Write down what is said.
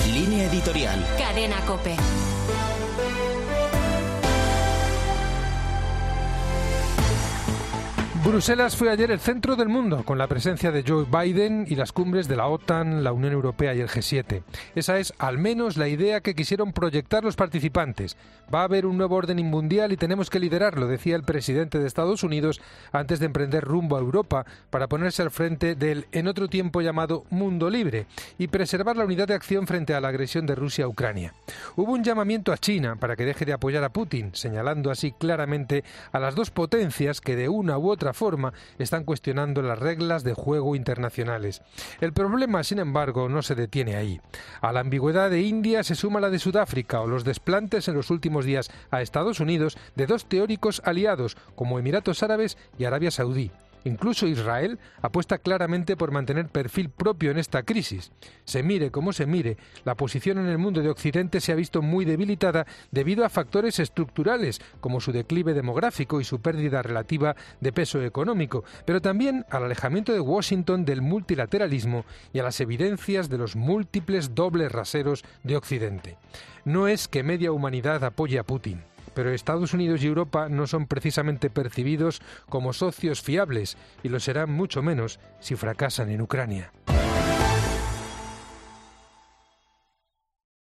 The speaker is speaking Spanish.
Línea editorial. Cadena COPE. Bruselas fue ayer el centro del mundo, con la presencia de Joe Biden y las cumbres de la OTAN, la Unión Europea y el G7. Esa es, al menos, la idea que quisieron proyectar los participantes. Va a haber un nuevo orden mundial y tenemos que liderarlo, decía el presidente de Estados Unidos antes de emprender rumbo a Europa para ponerse al frente del, en otro tiempo llamado, mundo libre y preservar la unidad de acción frente a la agresión de Rusia a Ucrania. Hubo un llamamiento a China para que deje de apoyar a Putin, señalando así claramente a las dos potencias que de una u otra forma están cuestionando las reglas de juego internacionales. El problema, sin embargo, no se detiene ahí. A la ambigüedad de India se suma la de Sudáfrica o los desplantes en los últimos días a Estados Unidos de dos teóricos aliados como Emiratos Árabes y Arabia Saudí. Incluso Israel apuesta claramente por mantener perfil propio en esta crisis. Se mire como se mire, la posición en el mundo de Occidente se ha visto muy debilitada debido a factores estructurales, como su declive demográfico y su pérdida relativa de peso económico, pero también al alejamiento de Washington del multilateralismo y a las evidencias de los múltiples dobles raseros de Occidente. No es que media humanidad apoye a Putin, pero Estados Unidos y Europa no son precisamente percibidos como socios fiables y lo serán mucho menos si fracasan en Ucrania.